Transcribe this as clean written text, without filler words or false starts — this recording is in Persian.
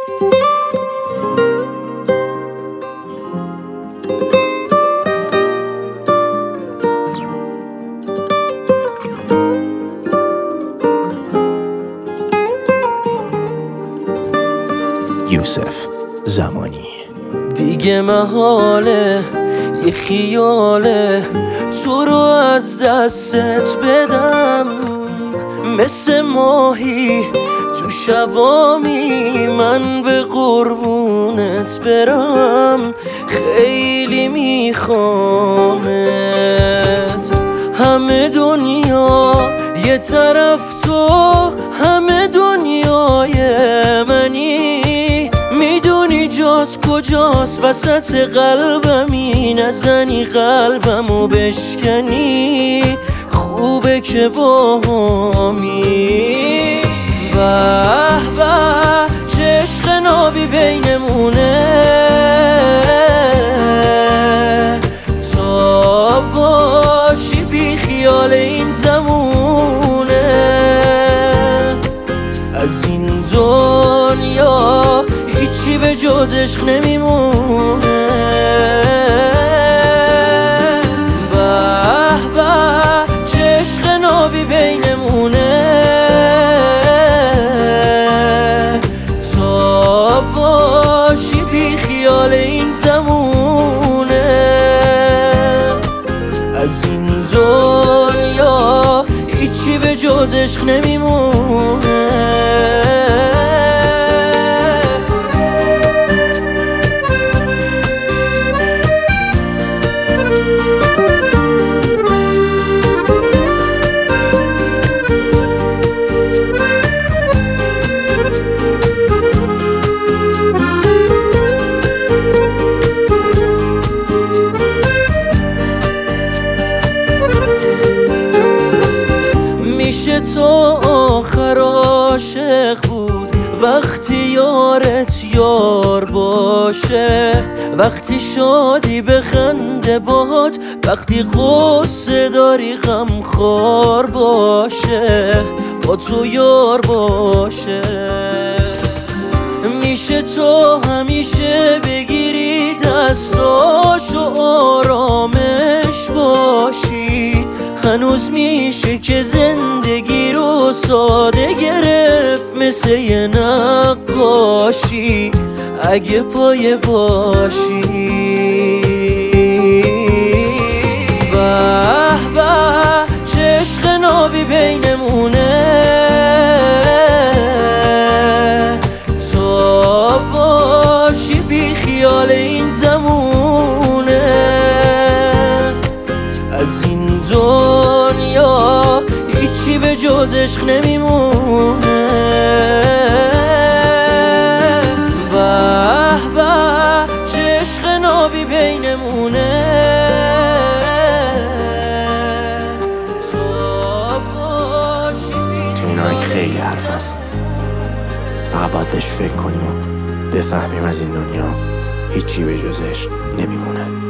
یوسف زمانی. دیگه محاله یه خیاله تو رو از دستت بدم، مثل ماهی تو شبامی من به قربونت برم. خیلی میخوامت، همه دنیا یه طرف تو، همه دنیای منی. میدونی جات کجاست وسط قلبمی، نزنی قلبمو بشکنی. خوبه که باهامی. به به چه عشق نابی بینمونه، تا باشی بی خیال این زمونه. از این دنیا هیچی به جز عشق نمیمونه. به به چه عشق نابی بینمونه، تا باشی بی خیال این زمونه. از این دنیا هیچی به جز عشق نمیمونه. میشه تو آخر عاشق بود وقتی یارت یار باشه، وقتی شادی بخنده باهات، وقتی قصه داری غمخوار باشه، با تو یار باشه. میشه تو همیشه بگیری دستاشو آرامش باشی، هنوز میشه که زندگی رو ساده گرفت مثل یه نقاشی، اگه پایه باشی. به به چه عشق نابی بینمونه، تا باشی بی خیال این زمونه. از این دنیا هیچی به جز عشق نمیمونه. به به چه عشق نابی بینمونه، تا باشی بی تو این آهنگ خیلی حرف هست، فقط باید بهش فکر کنیم و بفهمیم از این دنیا هیچی به جز عشق نمیمونه.